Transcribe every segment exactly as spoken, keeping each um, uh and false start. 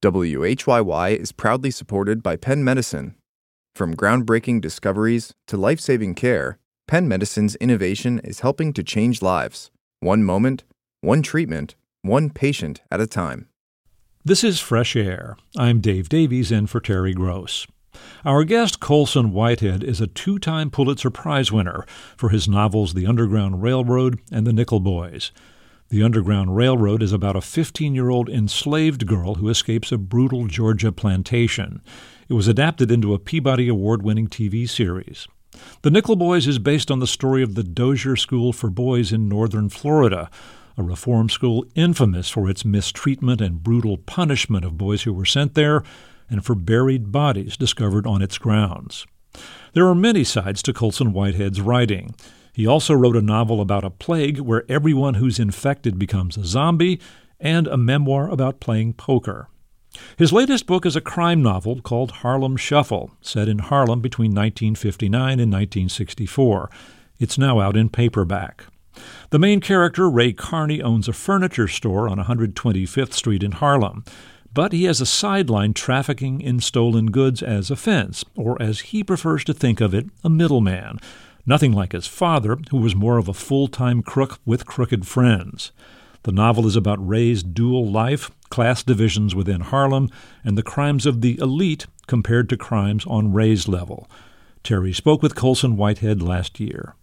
W H Y Y is proudly supported by Penn Medicine. From groundbreaking discoveries to life-saving care, Penn Medicine's innovation is helping to change lives, one moment, one treatment, one patient at a time. This is Fresh Air. I'm Dave Davies in for Terry Gross. Our guest, Colson Whitehead, is a two-time Pulitzer Prize winner for his novels The Underground Railroad and The Nickel Boys. The Underground Railroad is about a fifteen-year-old enslaved girl who escapes a brutal Georgia plantation. It was adapted into a Peabody Award-winning T V series. The Nickel Boys is based on the story of the Dozier School for Boys in northern Florida, a reform school infamous for its mistreatment and brutal punishment of boys who were sent there and for buried bodies discovered on its grounds. There are many sides to Colson Whitehead's writing. He also wrote a novel about a plague where everyone who's infected becomes a zombie, and a memoir about playing poker. His latest book is a crime novel called Harlem Shuffle, set in Harlem between nineteen fifty-nine and nineteen sixty-four. It's now out in paperback. The main character, Ray Carney, owns a furniture store on one hundred twenty-fifth Street in Harlem, but he has a sideline trafficking in stolen goods as a fence, or as he prefers to think of it, a middleman. Nothing like his father, who was more of a full-time crook with crooked friends. The novel is about Ray's dual life, class divisions within Harlem, and the crimes of the elite compared to crimes on Ray's level. Terry spoke with Colson Whitehead last year.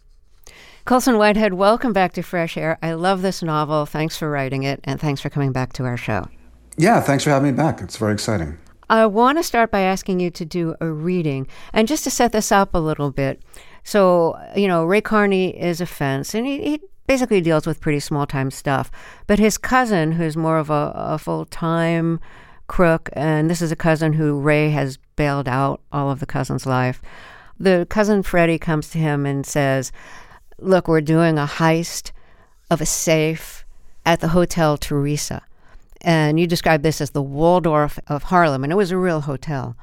Colson Whitehead, welcome back to Fresh Air. I love this novel. Thanks for writing it, and thanks for coming back to our show. Yeah, thanks for having me back. It's very exciting. I want to start by asking you to do a reading. And just to set this up a little bit, so, you know, Ray Carney is a fence, and he, he basically deals with pretty small-time stuff. But his cousin, who's more of a, a full-time crook, and this is a cousin who Ray has bailed out all of the cousin's life, the cousin Freddie comes to him and says, look, we're doing a heist of a safe at the Hotel Teresa. And you described this as the Waldorf of Harlem, and it was a real hotel.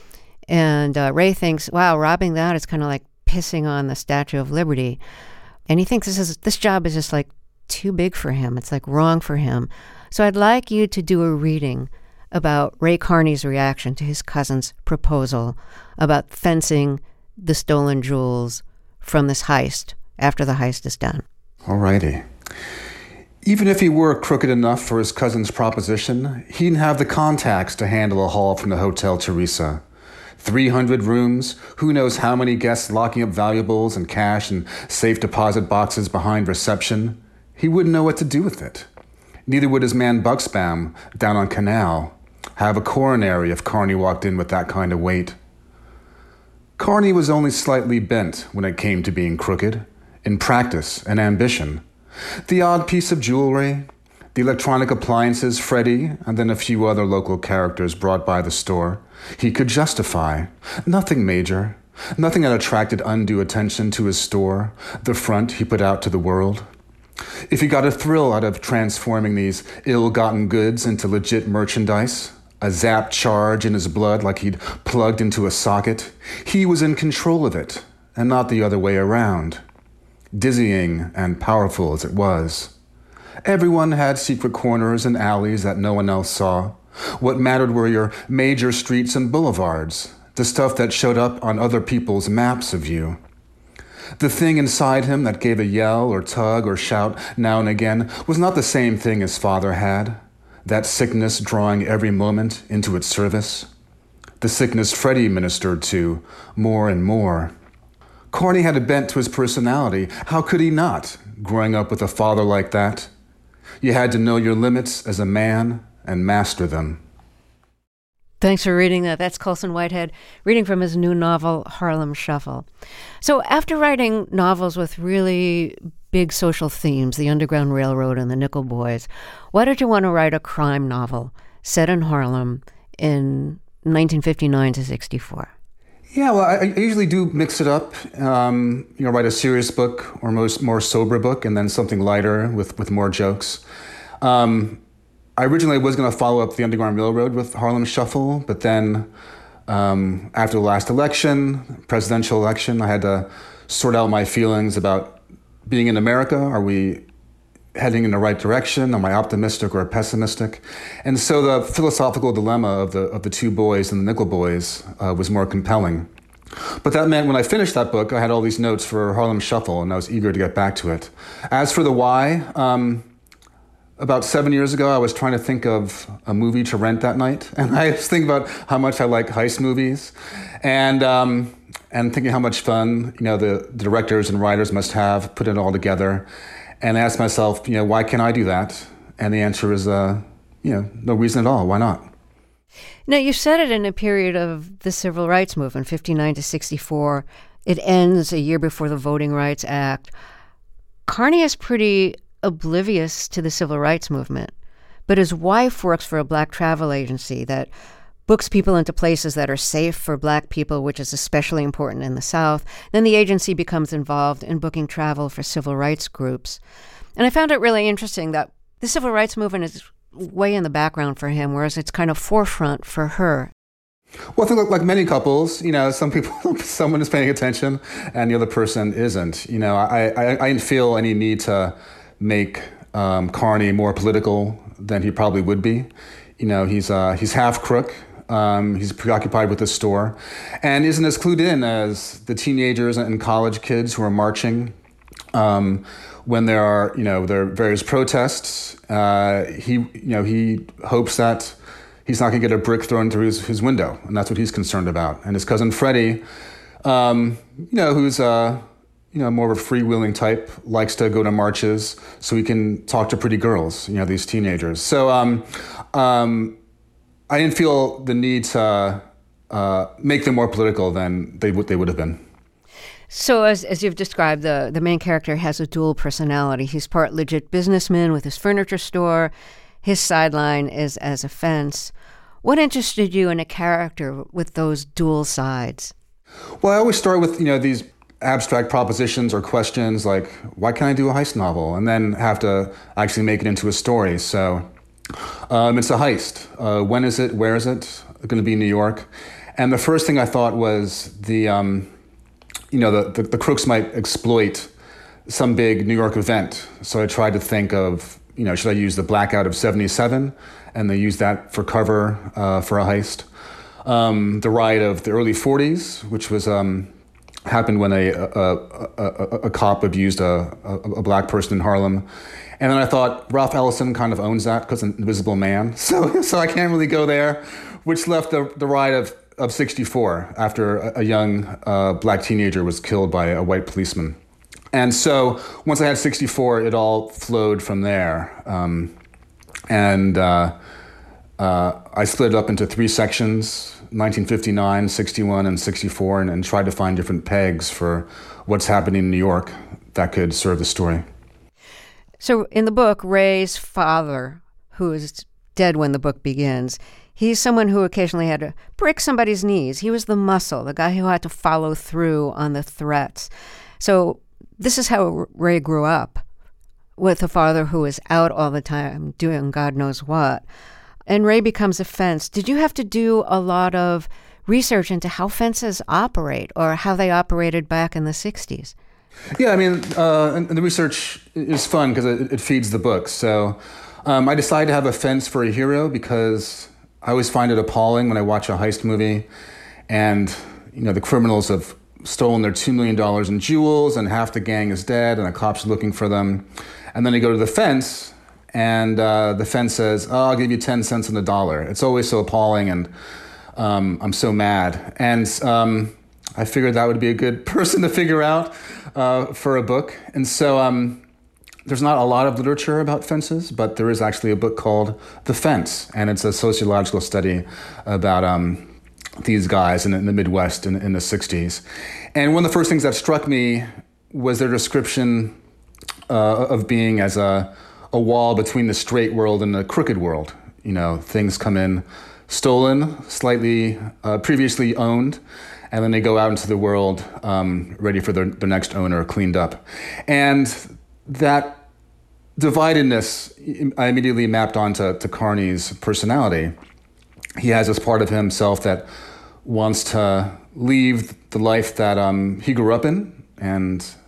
And uh, Ray thinks, wow, robbing that is kind of like pissing on the Statue of Liberty. And he thinks this is this job is just like too big for him. It's like wrong for him. So I'd like you to do a reading about Ray Carney's reaction to his cousin's proposal about fencing the stolen jewels from this heist after the heist is done. All righty. Even if he were crooked enough for his cousin's proposition, he didn't have the contacts to handle a haul from the Hotel Teresa. three hundred rooms, who knows how many guests locking up valuables and cash in safe deposit boxes behind reception. He wouldn't know what to do with it. Neither would his man Bucksbaum down on Canal have a coronary if Carney walked in with that kind of weight. Carney was only slightly bent when it came to being crooked, in practice and ambition. The odd piece of jewelry, the electronic appliances Freddie, and then a few other local characters brought by the store, he could justify. Nothing major. Nothing that attracted undue attention to his store, the front he put out to the world. If he got a thrill out of transforming these ill-gotten goods into legit merchandise, a zap charge in his blood like he'd plugged into a socket, he was in control of it, and not the other way around. Dizzying and powerful as it was. Everyone had secret corners and alleys that no one else saw. What mattered were your major streets and boulevards, the stuff that showed up on other people's maps of you. The thing inside him that gave a yell or tug or shout now and again was not the same thing his father had, that sickness drawing every moment into its service. The sickness Freddie ministered to more and more. Carney had a bent to his personality. How could he not, growing up with a father like that? You had to know your limits as a man and master them. Thanks for reading that. That's Colson Whitehead, reading from his new novel, Harlem Shuffle. So after writing novels with really big social themes, The Underground Railroad and The Nickel Boys, why did you want to write a crime novel set in Harlem in nineteen fifty-nine to sixty-four? Yeah, well, I, I usually do mix it up. Um, you know, write a serious book or most more sober book, and then something lighter with, with more jokes. Um, I originally was going to follow up the Underground Railroad with Harlem Shuffle, but then um, after the last election, presidential election, I had to sort out my feelings about being in America. Are we heading in the right direction? Am I optimistic or pessimistic? And so the philosophical dilemma of the of the two boys and the Nickel Boys uh, was more compelling. But that meant when I finished that book, I had all these notes for Harlem Shuffle, and I was eager to get back to it. As for the why, um, about seven years ago, I was trying to think of a movie to rent that night, and I was thinking about how much I like heist movies, and um, and thinking how much fun, you know, the, the directors and writers must have put it all together. And I asked myself, you know, why can't I do that? And the answer is, uh, you know, no reason at all. Why not? Now, you said it in a period of the Civil Rights Movement, fifty-nine to sixty-four. It ends a year before the Voting Rights Act. Carney is pretty oblivious to the Civil Rights Movement, but his wife works for a black travel agency that books people into places that are safe for black people, which is especially important in the South. Then the agency becomes involved in booking travel for civil rights groups. And I found it really interesting that the civil rights movement is way in the background for him, whereas it's kind of forefront for her. Well, I think like many couples, you know, some people, someone is paying attention and the other person isn't. You know, I, I, I didn't feel any need to make um, Carney more political than he probably would be. You know, he's uh, he's half crook. Um, he's preoccupied with the store and isn't as clued in as the teenagers and college kids who are marching um, when there are, you know, there are various protests. Uh, he, you know, he hopes that he's not going to get a brick thrown through his, his window, and that's what he's concerned about. And his cousin Freddie, um, you know, who's uh, you know more of a freewheeling type, likes to go to marches so he can talk to pretty girls, you know, these teenagers. So. Um, um, I didn't feel the need to uh, make them more political than they would they would have been. So as as you've described, the, the main character has a dual personality. He's part legit businessman with his furniture store. His sideline is as a fence. What interested you in a character with those dual sides? Well, I always start with, you know, these abstract propositions or questions like, why can't I do a heist novel? And then have to actually make it into a story. So... Um, it's a heist. Uh, when is it? Where is it? It's going to be in New York. And the first thing I thought was the, um, you know, the, the, the crooks might exploit some big New York event. So I tried to think of, you know, should I use the blackout of seventy-seven? And they used that for cover uh, for a heist. Um, the riot of the early forties, which was um, happened when a a, a, a, a cop abused a, a, a black person in Harlem. And then I thought Ralph Ellison kind of owns that because an Invisible Man. So so I can't really go there, which left the, the riot of, of sixty-four after a, a young uh, black teenager was killed by a white policeman. And so once I had sixty-four, it all flowed from there. Um, and uh, uh, I split it up into three sections, nineteen fifty-nine, sixty-one, and sixty-four, and, and tried to find different pegs for what's happening in New York that could serve the story. So in the book, Ray's father, who is dead when the book begins, he's someone who occasionally had to break somebody's knees. He was the muscle, the guy who had to follow through on the threats. So this is how Ray grew up, with a father who was out all the time doing God knows what. And Ray becomes a fence. Did you have to do a lot of research into how fences operate or how they operated back in the sixties? Yeah, I mean, uh, and, and the research is fun because it, it feeds the book. So um, I decided to have a fence for a hero because I always find it appalling when I watch a heist movie and, you know, the criminals have stolen their two million dollars in jewels and half the gang is dead and the cops are looking for them. And then they go to the fence and uh, the fence says, oh, I'll give you ten cents on the dollar. It's always so appalling and um, I'm so mad. And um, I figured that would be a good person to figure out uh, for a book. And so um, there's not a lot of literature about fences, but there is actually a book called The Fence, and it's a sociological study about um, these guys in, in the Midwest in, in the sixties. And one of the first things that struck me was their description uh, of being as a, a wall between the straight world and the crooked world. You know, things come in stolen, slightly uh, previously owned, and then they go out into the world um, ready for their, their next owner, cleaned up. And that dividedness I immediately mapped onto to Carney's personality. He has this part of himself that wants to leave the life that um, he grew up in and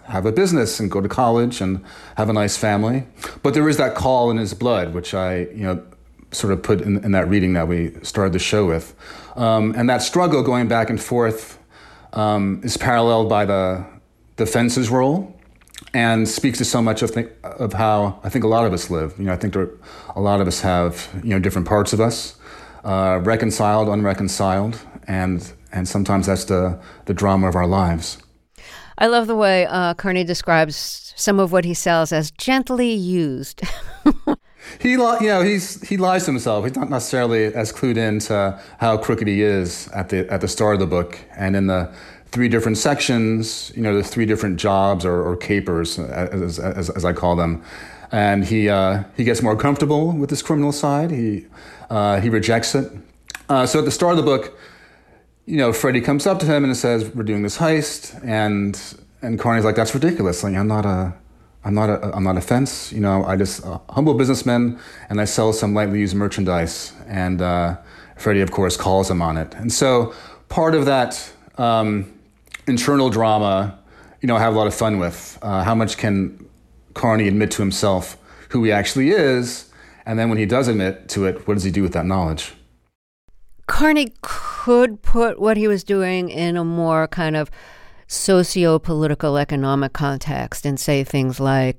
have a business and go to college and have a nice family. But there is that call in his blood, which I, you know, sort of put in, in that reading that we started the show with. Um, and that struggle going back and forth um, is paralleled by the, the fence's role and speaks to so much of, th- of how I think a lot of us live. You know, I think there, a lot of us have, you know, different parts of us, uh, reconciled, unreconciled, and and sometimes that's the, the drama of our lives. I love the way uh, Carney describes some of what he sells as gently used. He, li- you know, he's he lies to himself. He's not necessarily as clued into how crooked he is at the at the start of the book, and in the three different sections, you know, the three different jobs or, or capers, as, as, as I call them, and he uh, he gets more comfortable with his criminal side. He uh, he rejects it. Uh, so at the start of the book, you know, Freddie comes up to him and says, "We're doing this heist," and and Carney's like, "That's ridiculous. Like, I'm not a." I'm not a I'm not a fence, you know. I just a humble businessman, and I sell some lightly used merchandise. And uh, Freddie, of course, calls him on it. And so part of that um, internal drama, you know, I have a lot of fun with. Uh, how much can Carney admit to himself who he actually is, and then when he does admit to it, what does he do with that knowledge? Carney could put what he was doing in a more kind of socio-political economic context and say things like,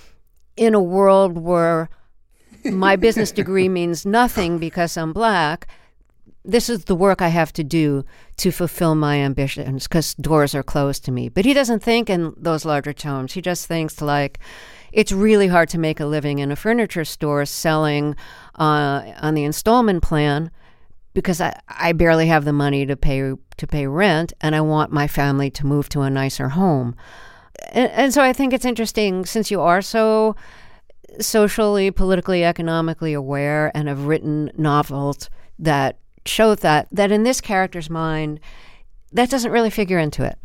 in a world where my business degree means nothing because I'm black, this is the work I have to do to fulfill my ambitions because doors are closed to me. But he doesn't think in those larger terms. He just thinks like, it's really hard to make a living in a furniture store selling uh, on the installment plan because I, I barely have the money to pay to pay rent, and I want my family to move to a nicer home. And, and so I think it's interesting, since you are so socially, politically, economically aware and have written novels that show that, that in this character's mind, that doesn't really figure into it.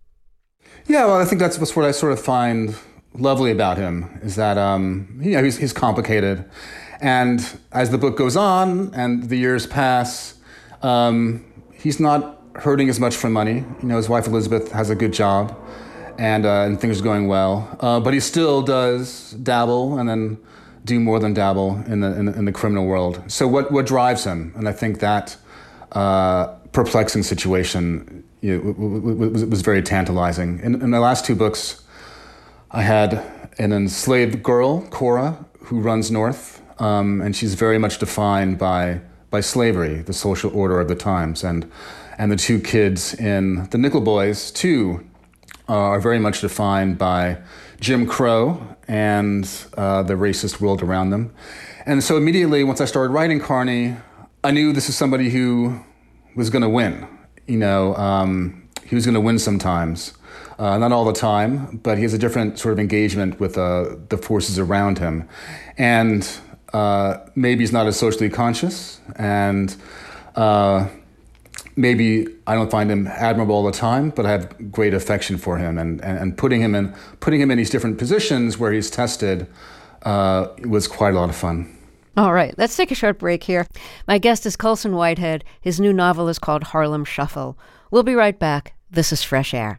Yeah, well, I think that's what I sort of find lovely about him, is that, um, you know, he's, he's complicated. And as the book goes on and the years pass, um, he's not hurting as much for money. You know, his wife Elizabeth has a good job, and uh, and things are going well. Uh, but he still does dabble, and then do more than dabble in the in, in the criminal world. So what what drives him? And I think that uh, perplexing situation, you know, w- w- was, was very tantalizing. In, in the last two books, I had an enslaved girl, Cora, who runs north, um, and she's very much defined by by slavery, the social order of the times, and. And the two kids in The Nickel Boys, too, uh, are very much defined by Jim Crow and uh, the racist world around them. And so immediately, once I started writing Carney, I knew this is somebody who was going to win. You know, um, he was going to win sometimes. Uh, not all the time, but he has a different sort of engagement with uh, the forces around him. And uh, maybe he's not as socially conscious, and uh, maybe I don't find him admirable all the time, but I have great affection for him, and, and, and putting him in putting him in these different positions where he's tested uh, was quite a lot of fun. All right, let's take a short break here. My guest is Colson Whitehead. His new novel is called Harlem Shuffle. We'll be right back. This is Fresh Air.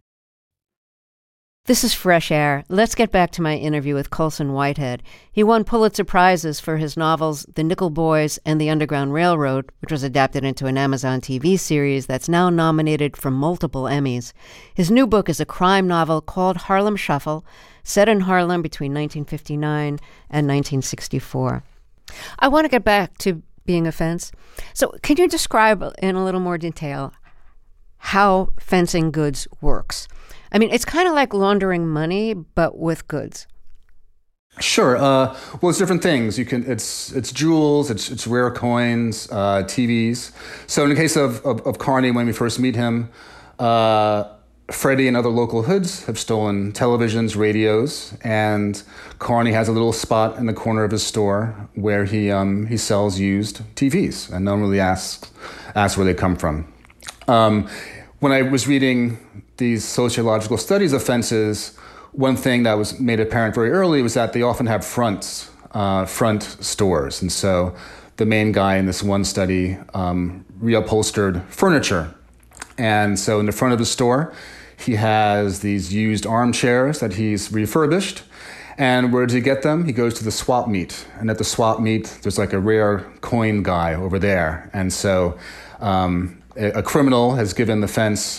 This is Fresh Air. Let's get back to my interview with Colson Whitehead. He won Pulitzer Prizes for his novels The Nickel Boys and The Underground Railroad, which was adapted into an Amazon T V series that's now nominated for multiple Emmys. His new book is a crime novel called Harlem Shuffle, set in Harlem between nineteen fifty-nine and nineteen sixty-four. I want to get back to being a fence. So can you describe in a little more detail how fencing goods works? I mean, it's kind of like laundering money, but with goods. Sure. Uh, well, it's different things. You can. It's it's jewels. It's it's rare coins, uh, T Vs. So in the case of, of of Carney, when we first meet him, uh, Freddie and other local hoods have stolen televisions, radios, and Carney has a little spot in the corner of his store where he um, he sells used T Vs, and no one really asks asks where they come from. Um, when I was reading these sociological studies of fences, one thing that was made apparent very early was that they often have fronts, uh, front stores. And so the main guy in this one study um, reupholstered furniture. And so in the front of the store, He has these used armchairs that he's refurbished. And where does he get them? He goes to the swap meet. And at the swap meet, there's like a rare coin guy over there. And so um, a, a criminal has given the fence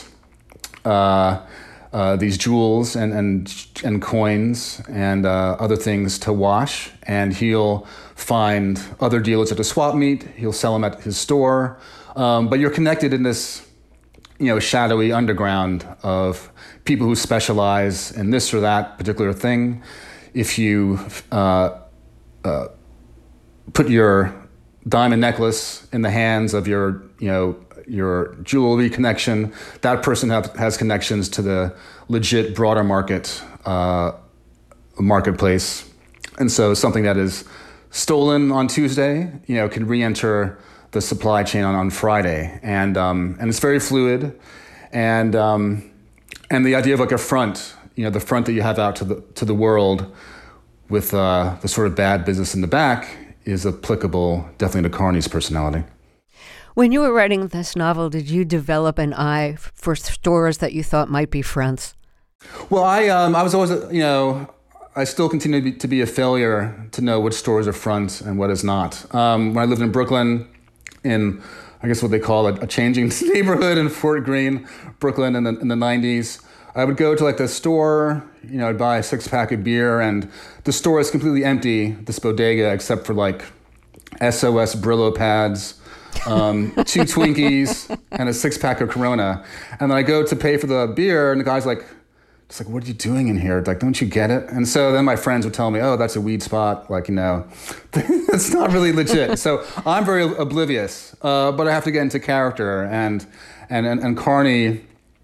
uh, uh, these jewels and, and, and coins and uh, other things to wash. And he'll find other dealers at the swap meet. He'll sell them at his store. Um, but you're connected in this, you know, shadowy underground of people who specialize in this or that particular thing. If you uh, uh, put your diamond necklace in the hands of your, you know, your jewelry connection, that person have, has connections to the legit broader market uh, marketplace, and so something that is stolen on Tuesday, you know, can re-enter the supply chain on, on Friday, and um, and it's very fluid, and um, and the idea of like a front. You know, the front that you have out to the to the world with uh, the sort of bad business in the back is applicable definitely to Carney's personality. When you were writing this novel, did you develop an eye for stores that you thought might be fronts? Well, I um, I was always, you know, I still continue to be, to be a failure to know which stores are front and what is not. Um, when I lived in Brooklyn, in I guess what they call a, a changing neighborhood in Fort Greene, Brooklyn in the in the nineties, I would go to like the store, you know, I'd buy a six pack of beer, and the store is completely empty, this bodega, except for like S O S Brillo pads, um, two Twinkies, and a six pack of Corona. And then I go to pay for the beer, and the guy's like, it's like, what are you doing in here? Like, don't you get it? And so then my friends would tell me, oh, that's a weed spot. Like, you know, it's not really legit. So I'm very oblivious, uh, but I have to get into character. And and and, and Carney,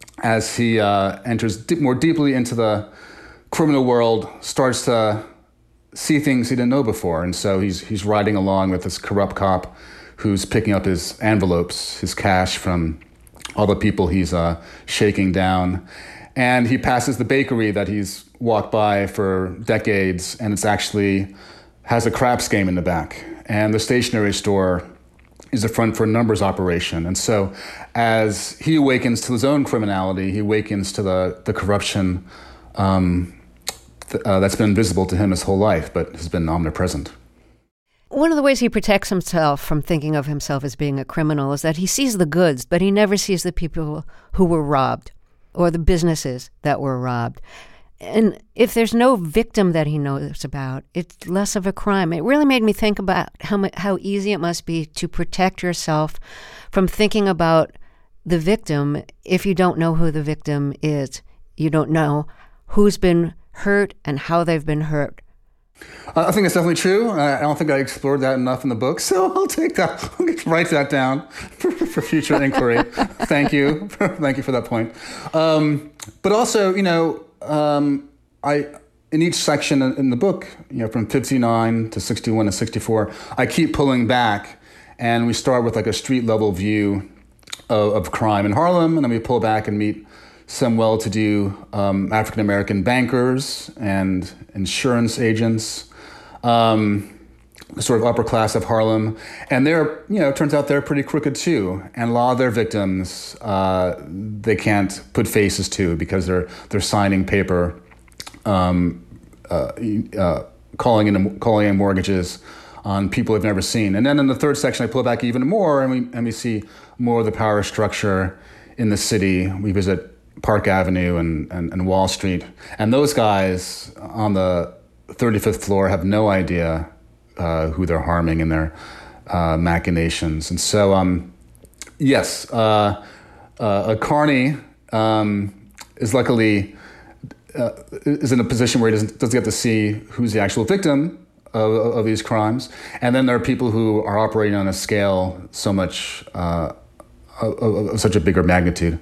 as he uh, enters deep, more deeply into the criminal world, starts to see things he didn't know before. And so he's he's riding along with this corrupt cop who's picking up his envelopes, his cash from all the people he's uh, shaking down. And he passes the bakery that he's walked by for decades, and it's actually has a craps game in the back. And the stationery store is a front for a numbers operation. And so as he awakens to his own criminality, he awakens to the, the corruption um, th- uh, that's been visible to him his whole life, but has been omnipresent. One of the ways he protects himself from thinking of himself as being a criminal is that he sees the goods, but he never sees the people who were robbed or the businesses that were robbed. And if there's no victim that he knows about, it's less of a crime. It really made me think about how mu- how easy it must be to protect yourself from thinking about the victim if you don't know who the victim is. You don't know who's been hurt and how they've been hurt. I think it's definitely true. I don't think I explored that enough in the book, so I'll take that. I'll write that down for, for future inquiry. Thank you. Thank you for that point. Um, but also, you know, um, I in each section in the book, you know, from fifty-nine to sixty-one to sixty-four, I keep pulling back, and we start with like a street level view of, of crime in Harlem, and then we pull back and meet some well-to-do um, African-American bankers and insurance agents, um, sort of upper class of Harlem. And they're, you know, it turns out they're pretty crooked too. And a lot of their victims, uh, they can't put faces to because they're they're signing paper, um, uh, uh, calling in calling in mortgages on people they've never seen. And then in the third section, I pull back even more, and we and we see more of the power structure in the city. We visit Park Avenue and, and, and Wall Street. And those guys on the thirty-fifth floor have no idea uh, who they're harming in their uh, machinations. And so, um, yes, uh, uh, Carney um, is luckily uh, is in a position where he doesn't, doesn't get to see who's the actual victim of, of these crimes. And then there are people who are operating on a scale so much, uh, of, of such a bigger magnitude.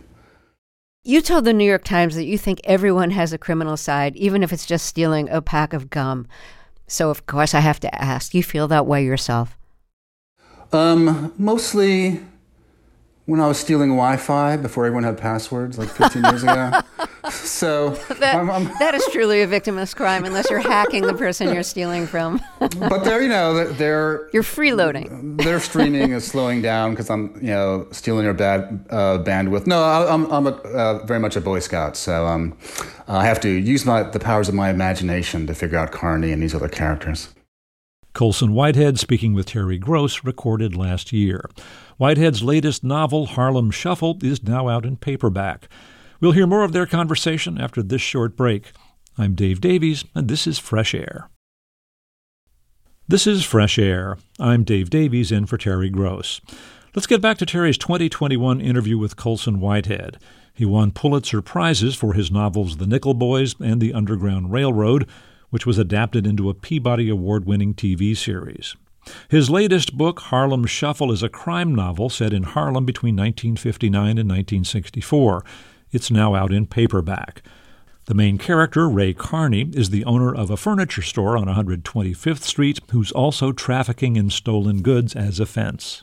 You told the New York Times that you think everyone has a criminal side, even if it's just stealing a pack of gum. So, of course, I have to ask, you feel that way yourself? Um, mostly, when I was stealing Wi-Fi before everyone had passwords, like fifteen years ago. So that, I'm, I'm, that is truly a victimless crime, unless you're hacking the person you're stealing from. But they're, you know, they're you're freeloading. Their streaming is slowing down because I'm, you know, stealing their bad uh, bandwidth. No, I, I'm I'm a, uh, very much a Boy Scout, so um, I have to use my the powers of my imagination to figure out Carney and these other characters. Colson Whitehead speaking with Terry Gross, recorded last year. Whitehead's latest novel, Harlem Shuffle, is now out in paperback. We'll hear more of their conversation after this short break. I'm Dave Davies, and this is Fresh Air. This is Fresh Air. I'm Dave Davies, in for Terry Gross. Let's get back to Terry's twenty twenty-one interview with Colson Whitehead. He won Pulitzer Prizes for his novels The Nickel Boys and The Underground Railroad, which was adapted into a Peabody Award-winning T V series. His latest book, Harlem Shuffle, is a crime novel set in Harlem between nineteen fifty-nine and nineteen sixty-four. It's now out in paperback. The main character, Ray Carney, is the owner of a furniture store on one hundred twenty-fifth Street who's also trafficking in stolen goods as a fence.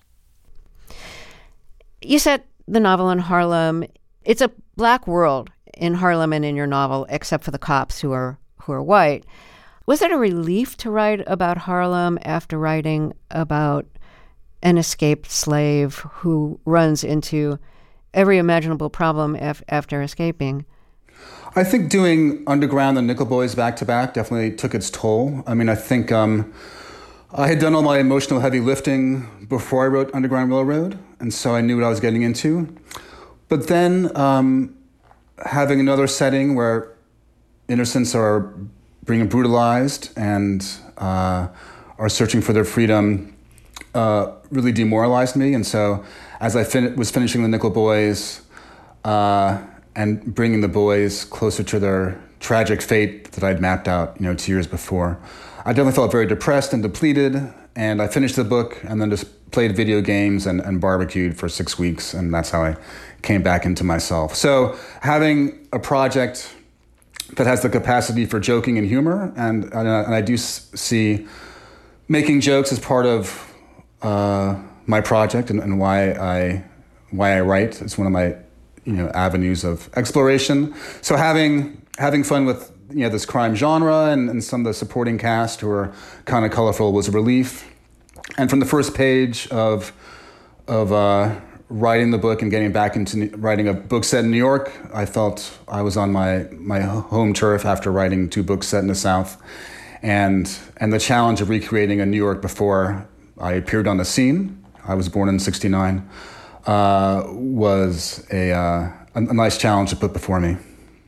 You set the novel in Harlem. It's a black world in Harlem and in your novel, except for the cops who are who are white. Was it a relief to write about Harlem after writing about an escaped slave who runs into every imaginable problem af- after escaping? I think doing Underground and Nickel Boys back-to-back definitely took its toll. I mean, I think um, I had done all my emotional heavy lifting before I wrote Underground Railroad, and so I knew what I was getting into. But then um, having another setting where innocents are being brutalized and uh, are searching for their freedom uh, really demoralized me. And so as I fin- was finishing The Nickel Boys uh, and bringing the boys closer to their tragic fate that I'd mapped out, you know, two years before, I definitely felt very depressed and depleted. And I finished the book and then just played video games and, and barbecued for six weeks. And that's how I came back into myself. So having a project that has the capacity for joking and humor, and and, and I do s- see making jokes as part of uh, my project and, and why I why I write. It's one of my you know avenues of exploration. So having having fun with you know this crime genre and, and some of the supporting cast who are kind of colorful was a relief. And from the first page of of uh, writing the book and getting back into writing a book set in New York, I felt I was on my my home turf after writing two books set in the South, and and the challenge of recreating a New York before I appeared on the scene. I was born in sixty-nine. Uh, was a, uh, a a nice challenge to put before me.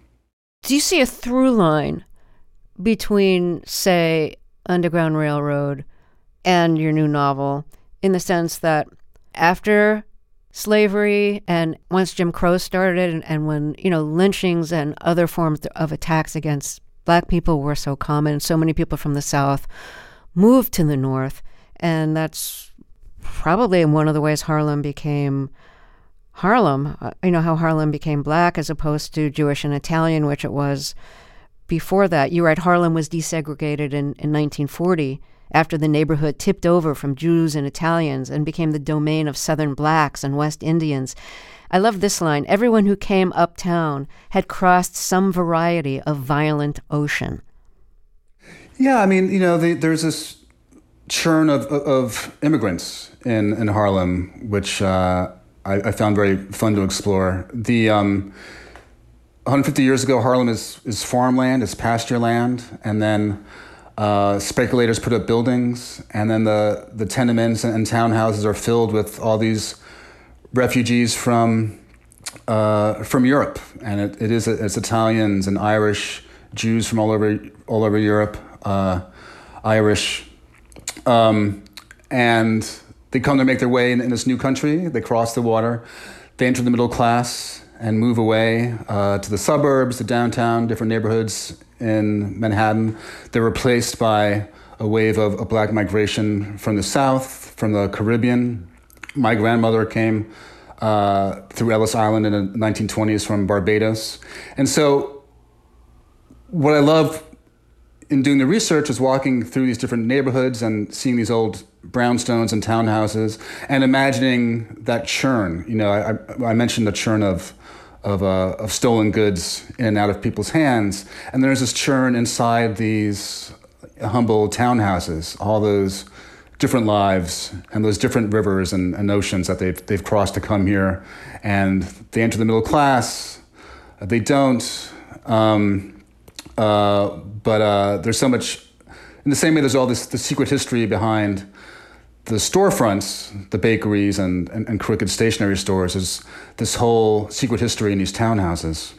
Do you see a through line between, say, Underground Railroad and your new novel, in the sense that after slavery and once Jim Crow started and, and when, you know, lynchings and other forms of attacks against Black people were so common, so many people from the South moved to the North, and that's probably one of the ways Harlem became Harlem. Uh, you know, how Harlem became Black as opposed to Jewish and Italian, which it was before that. You write Harlem was desegregated in, in nineteen forty after the neighborhood tipped over from Jews and Italians and became the domain of Southern Blacks and West Indians. I love this line: everyone who came uptown had crossed some variety of violent ocean. Yeah, I mean, you know, the, there's this churn of of immigrants in, in Harlem, which uh, I, I found very fun to explore. The um, one hundred fifty years ago, Harlem is, is farmland, is pasture land, and then uh, speculators put up buildings, and then the, the tenements and townhouses are filled with all these refugees from uh, from Europe, and it, it is it's Italians and Irish, Jews from all over all over Europe, uh, Irish, um, and they come to make their way in, in this new country. They cross the water, they enter the middle class and move away uh, to the suburbs, the downtown, different neighborhoods in Manhattan. They're replaced by a wave of, of Black migration from the South, from the Caribbean. My grandmother came uh, through Ellis Island in the nineteen twenties from Barbados. And so what I love in doing the research is walking through these different neighborhoods and seeing these old brownstones and townhouses, and imagining that churn. You know, I, I mentioned the churn of of, uh, of stolen goods in and out of people's hands, and there's this churn inside these humble townhouses, all those different lives and those different rivers and, and oceans that they've they've crossed to come here, and they enter the middle class, they don't, um, uh, but uh, there's so much. In the same way, there's all this the secret history behind the storefronts, the bakeries, and, and, and crooked stationery stores. Is this whole secret history in these townhouses.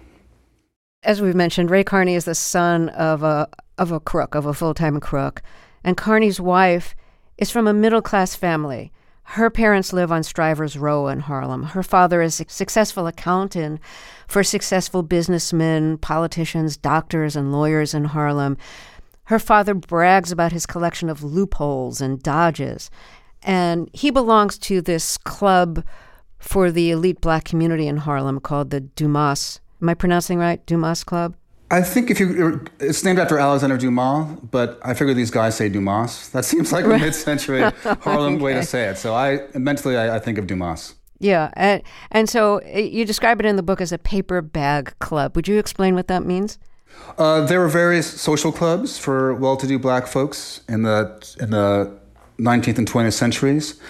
As we've mentioned, Ray Carney is the son of a of a crook, of a full-time crook, and Carney's wife is from a middle-class family. Her parents live on Strivers Row in Harlem. Her father is a successful accountant for successful businessmen, politicians, doctors, and lawyers in Harlem. Her father brags about his collection of loopholes and dodges, and he belongs to this club for the elite black community in Harlem called the Dumas. Am I pronouncing right? Dumas Club? I think if you, it's named after Alexander Dumas, but I figure these guys say Dumas. That seems like a mid-century Harlem okay. way to say it. So I mentally, I, I think of Dumas. Yeah, and, and so you describe it in the book as a paper bag club. Would you explain what that means? Uh, there were various social clubs for well-to-do black folks in the in the nineteenth and twentieth centuries,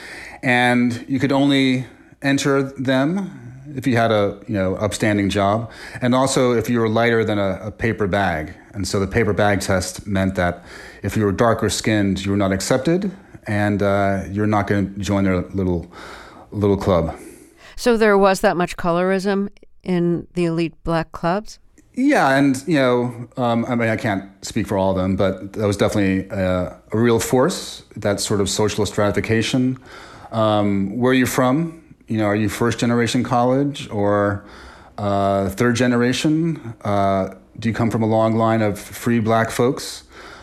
and you could only enter them if you had a you know upstanding job, and also if you were lighter than a, a paper bag. And so the paper bag test meant that if you were darker skinned, you were not accepted, and uh, you're not going to join their little little club. So there was that much colorism in the elite black clubs? Yeah, and, you know, um, I mean, I can't speak for all of them, but that was definitely uh, a real force, that sort of social stratification. Um, where are you from? You know, are you first generation college or uh, third generation? Uh, do you come from a long line of free black folks?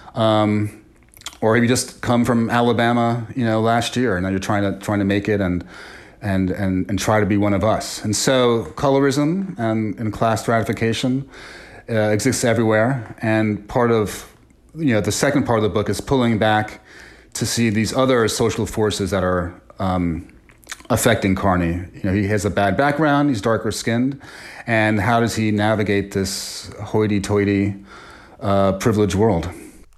Um, or have you just come from Alabama, you know, last year, and now you're trying to trying to make it and and and, and try to be one of us? And so colorism and, and class stratification uh, exists everywhere. And part of, you know, the second part of the book is pulling back to see these other social forces that are um, affecting Carney. You know, he has a bad background, he's darker skinned, and how does he navigate this hoity-toity uh, privileged world?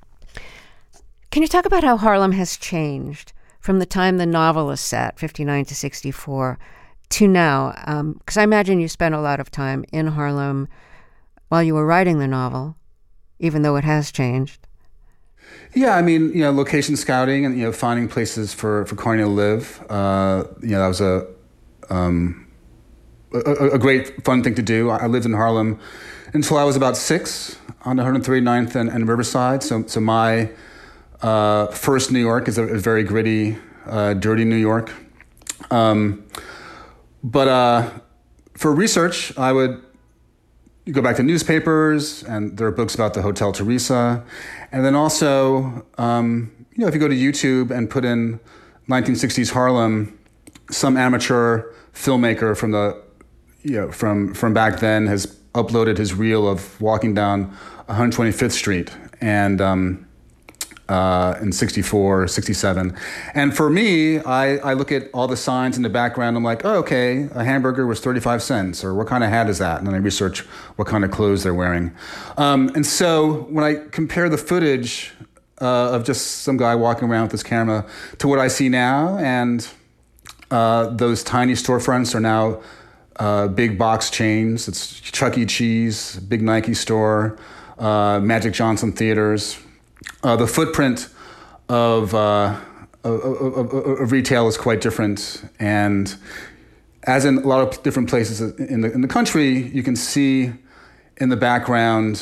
Can you talk about how Harlem has changed from the time the novel is set, fifty-nine to sixty-four, to now? Because um, I imagine you spent a lot of time in Harlem while you were writing the novel, even though it has changed. Yeah, I mean, you know, location scouting and, you know, finding places for, for Carney to live. Uh, you know, that was a, um, a a great, fun thing to do. I lived in Harlem until I was about six on one hundred thirty-ninth and, and Riverside. So, so my uh, first New York is a, a very gritty, uh, dirty New York. Um, but uh, for research, I would go back to newspapers, and there are books about the Hotel Theresa. And then also, um, you know, if you go to YouTube and put in nineteen sixties Harlem, some amateur filmmaker from the, you know, from, from back then has uploaded his reel of walking down one hundred twenty-fifth Street and um, uh, in sixty-four, sixty-seven. And for me, I, I look at all the signs in the background. I'm like, oh, okay, a hamburger was thirty-five cents, or what kind of hat is that? And then I research what kind of clothes they're wearing. Um, and so when I compare the footage uh, of just some guy walking around with his camera to what I see now, and uh, those tiny storefronts are now uh, big box chains. It's Chuck E. Cheese, big Nike store, uh, Magic Johnson theaters. Uh, the footprint of, uh, of, of, of retail is quite different, and as in a lot of different places in the in the country, you can see in the background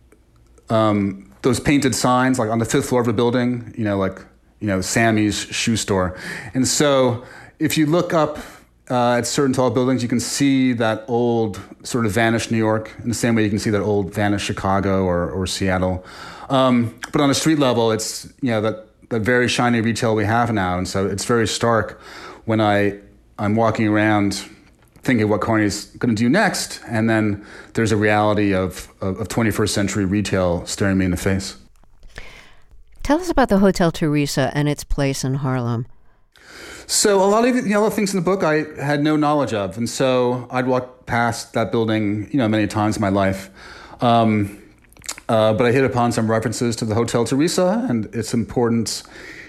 um, those painted signs, like on the fifth floor of a building, you know, like you know Sammy's shoe store. And so, if you look up uh, at certain tall buildings, you can see that old sort of vanished New York in the same way you can see that old vanished Chicago or or Seattle. Um, but on a street level, it's, you know, that, that very shiny retail we have now. And so it's very stark when I, I'm walking around thinking what Carney's going to do next. And then there's a reality of, of, of twenty-first century retail staring me in the face. Tell us about the Hotel Theresa and its place in Harlem. So a lot of the you know, things in the book I had no knowledge of. And so I'd walked past that building, you know, many times in my life. Um, uh, but I hit upon some references to the Hotel Theresa and its importance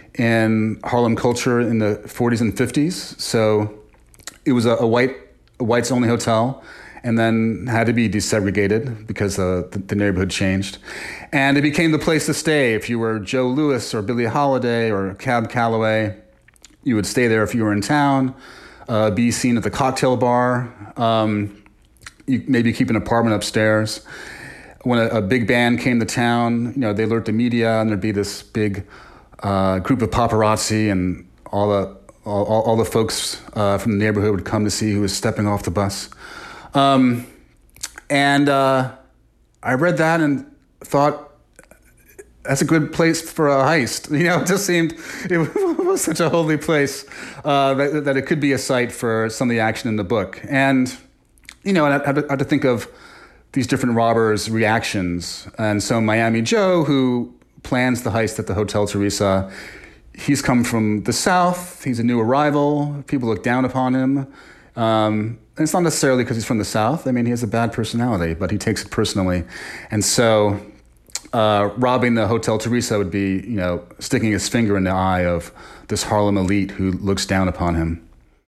in Harlem culture in the forties and fifties. So it was a, a white, a whites-only hotel, and then had to be desegregated because uh, the, the neighborhood changed. And it became the place to stay if you were Joe Louis or Billie Holiday or Cab Calloway. You would stay there if you were in town, uh, be seen at the cocktail bar, um, you maybe keep an apartment upstairs. When a, a big band came to town, you know, they alert the media, and there'd be this big uh, group of paparazzi, and all the all, all the folks uh, from the neighborhood would come to see who was stepping off the bus. Um, and uh, I read that and thought, that's a good place for a heist. You know, it just seemed, it was such a holy place uh, that, that it could be a site for some of the action in the book. And, you know, and I had to, I had to think of these different robbers' reactions. And so Miami Joe, who plans the heist at the Hotel Theresa, he's come from the South. He's a new arrival. People look down upon him. Um, and it's not necessarily because he's from the South. I mean, he has a bad personality, but he takes it personally. And so Uh, robbing the Hotel Theresa would be, you know, sticking his finger in the eye of this Harlem elite who looks down upon him.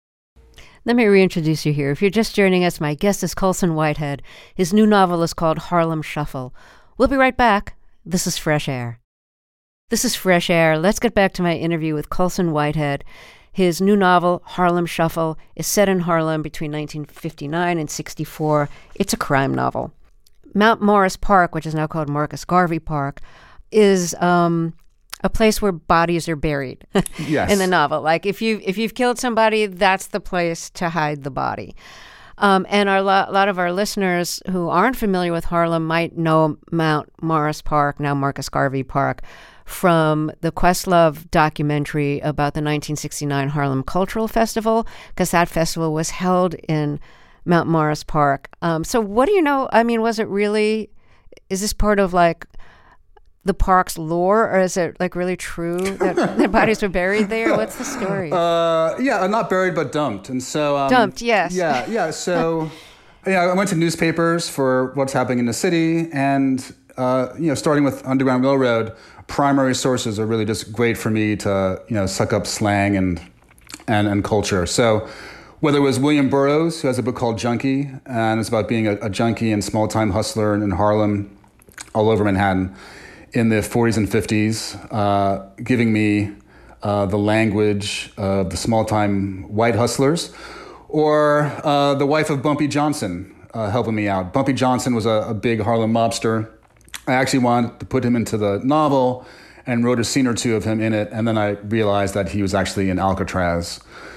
Let me reintroduce you here. If you're just joining us, my guest is Colson Whitehead. His new novel is called Harlem Shuffle. We'll be right back. This is Fresh Air. This is Fresh Air. Let's get back to my interview with Colson Whitehead. His new novel, Harlem Shuffle, is set in Harlem between nineteen fifty-nine and sixty-four. It's a crime novel. Mount Morris Park, which is now called Marcus Garvey Park, is um, a place where bodies are buried. Yes. In the novel. Like if you if you've killed somebody, that's the place to hide the body. Um, and our, a lot of our listeners who aren't familiar with Harlem might know Mount Morris Park, now Marcus Garvey Park, from the Questlove documentary about the nineteen sixty-nine Harlem Cultural Festival, because that festival was held in Mount Morris Park. Um, so what do you know? I mean, was it really, is this part of like the park's lore, or is it like really true that their bodies were buried there? What's the story? Uh, yeah, not buried, but dumped. And so... Um, dumped, yes. Yeah, yeah. So, you know, I went to newspapers for what's happening in the city, and, uh, you know, starting with Underground Railroad, primary sources are really just great for me to, you know, suck up slang and and, and culture. So whether it was William Burroughs, who has a book called Junkie, and it's about being a, a junkie and small-time hustler in, in Harlem, all over Manhattan, in the forties and fifties, uh, giving me uh, the language of the small-time white hustlers, or uh, the wife of Bumpy Johnson uh, helping me out. Bumpy Johnson was a, a big Harlem mobster. I actually wanted to put him into the novel and wrote a scene or two of him in it, and then I realized that he was actually in Alcatraz.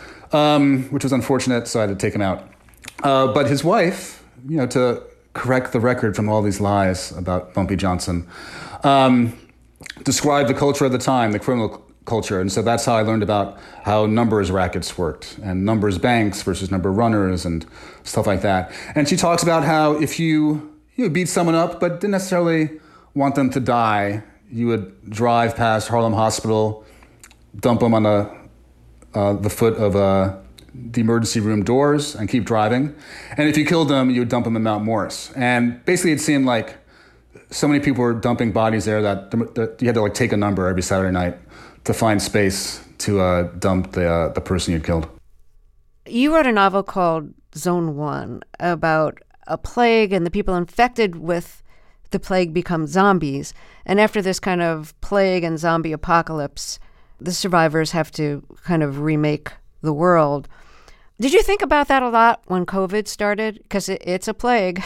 Um, which was unfortunate, so I had to take him out. Uh, but his wife, you know, to correct the record from all these lies about Bumpy Johnson, um, described the culture of the time, the criminal culture. And so that's how I learned about how numbers rackets worked, and numbers banks versus number runners and stuff like that. And she talks about how if you, you beat someone up but didn't necessarily want them to die, you would drive past Harlem Hospital, dump them on the Uh, the foot of uh, the emergency room doors and keep driving. And if you killed them, you would dump them in Mount Morris. And basically it seemed like so many people were dumping bodies there that, that you had to like take a number every Saturday night to find space to uh, dump the, uh, the person you'd killed. You wrote a novel called Zone One about a plague, and the people infected with the plague become zombies. And after this kind of plague and zombie apocalypse, the survivors have to kind of remake the world. Did you think about that a lot when COVID started? Because it, it's a plague.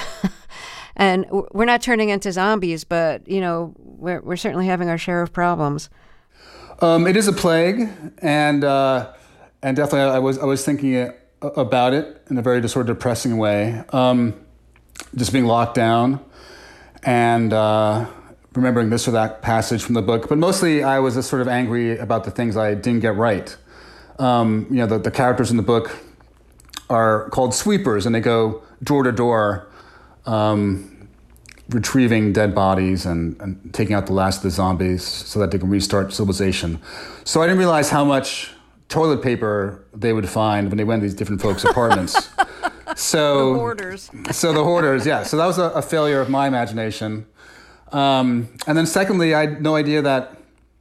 And we're not turning into zombies, but, you know, we're, we're certainly having our share of problems. Um, it is a plague, and uh, and definitely I was I was thinking it, about it in a very sort of depressing way. Um, just being locked down, and uh, remembering this or that passage from the book, but mostly I was just sort of angry about the things I didn't get right. Um, you know, the, the characters in the book are called sweepers, and they go door to door, um, retrieving dead bodies and, and taking out the last of the zombies so that they can restart civilization. So I didn't realize how much toilet paper they would find when they went to these different folks' apartments. So the hoarders. So the hoarders, yeah. So that was a, a failure of my imagination. Um, and then secondly, I had no idea that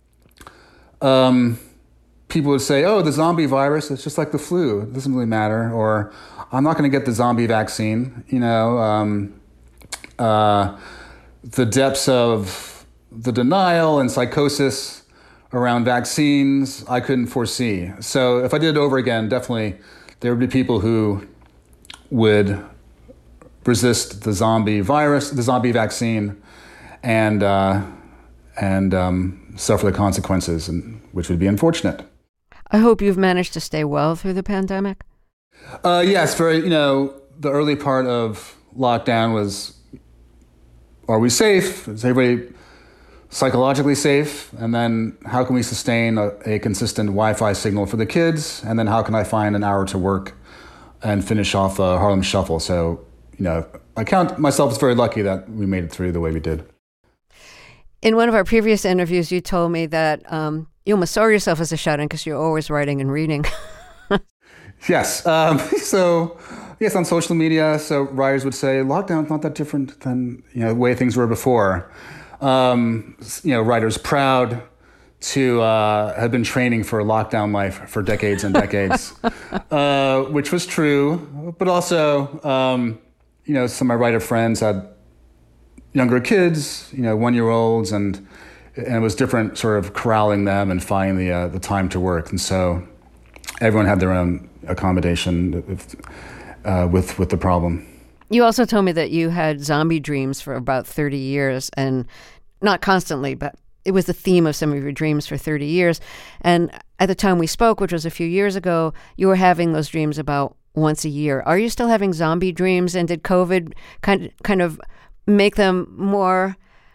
um, people would say, oh, the zombie virus, it's just like the flu. It doesn't really matter. Or I'm not going to get the zombie vaccine. You know, um, uh, the depths of the denial and psychosis around vaccines, I couldn't foresee. So if I did it over again, definitely there would be people who would resist the zombie virus, the zombie vaccine, and uh, and um, suffer the consequences, and which would be unfortunate. I hope you've managed to stay well through the pandemic. Uh, yes, for you know, the early part of lockdown was, are we safe? Is everybody psychologically safe? And then how can we sustain a, a consistent Wi-Fi signal for the kids? And then how can I find an hour to work and finish off the Harlem Shuffle? So, you know, I count myself as very lucky that we made it through the way we did. In one of our previous interviews, you told me that um, you almost saw yourself as a shut-in because you're always writing and reading. Yes. Um, so, yes, on social media, so writers would say, lockdown's not that different than, you know, the way things were before. Um, you know, writers proud to uh, have been training for a lockdown life for decades and decades, uh, which was true. But also, um, you know, some of my writer friends had younger kids, you know, one-year-olds, and and it was different sort of corralling them and finding the uh, the time to work. And so everyone had their own accommodation with, uh, with with the problem. You also told me that you had zombie dreams for about thirty years, and not constantly, but it was the theme of some of your dreams for thirty years. And at the time we spoke, which was a few years ago, you were having those dreams about once a year. Are you still having zombie dreams? And did COVID kind kind of make them more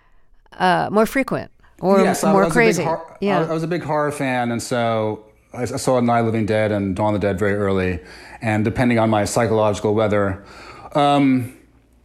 uh, more frequent or yes, more I was crazy? A big hor- yeah, I was a big horror fan, and so I saw Night of the Living Dead and Dawn of the Dead very early. And depending on my psychological weather, um,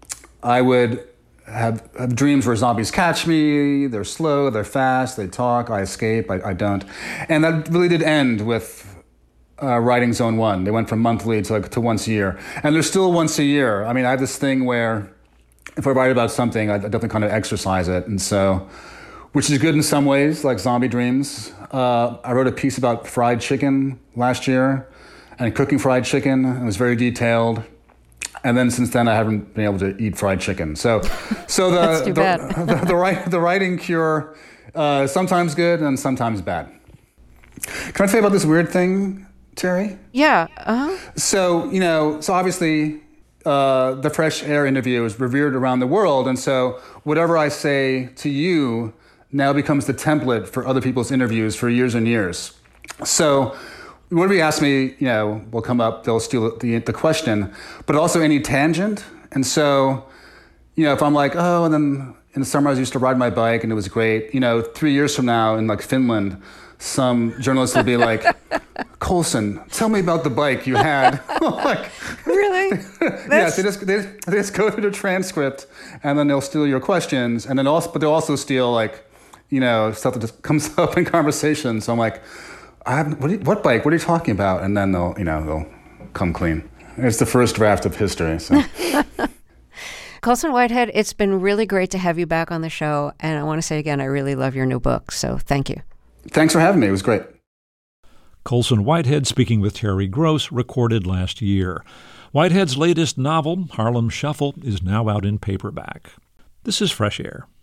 I would have, have dreams where zombies catch me. They're slow, they're fast, they talk, I escape, I, I don't. And that really did end with uh, writing Zone One. They went from monthly to, like, to once a year. And they're still once a year. I mean, I have this thing where if I write about something, I definitely kind of exercise it. And so, which is good in some ways, like zombie dreams. Uh, I wrote a piece about fried chicken last year and cooking fried chicken. It was very detailed. And then since then, I haven't been able to eat fried chicken. So, so the the, the, the, the, write, the writing cure, uh, sometimes good and sometimes bad. Can I tell you about this weird thing, Terry? Yeah. Uh-huh. So, you know, so obviously uh, the Fresh Air interview is revered around the world. And so whatever I say to you now becomes the template for other people's interviews for years and years. So whenever you ask me, you know, will come up, they'll steal the, the question, but also any tangent. And so, you know, if I'm like, oh, and then in the summer I used to ride my bike and it was great, you know, three years from now in like Finland, some journalist will be like, Coulson, tell me about the bike you had. Like, really? Yes, they just, they, they just go through the transcript and then they'll steal your questions. And then also, but they'll also steal like, you know, stuff that just comes up in conversation. So I'm like, I have, what, you, what bike? What are you talking about? And then they'll, you know, they'll come clean. It's the first draft of history. So. Colson Whitehead, it's been really great to have you back on the show. And I want to say again, I really love your new book. So thank you. Thanks for having me. It was great. Colson Whitehead speaking with Terry Gross, recorded last year. Whitehead's latest novel, Harlem Shuffle, is now out in paperback. This is Fresh Air.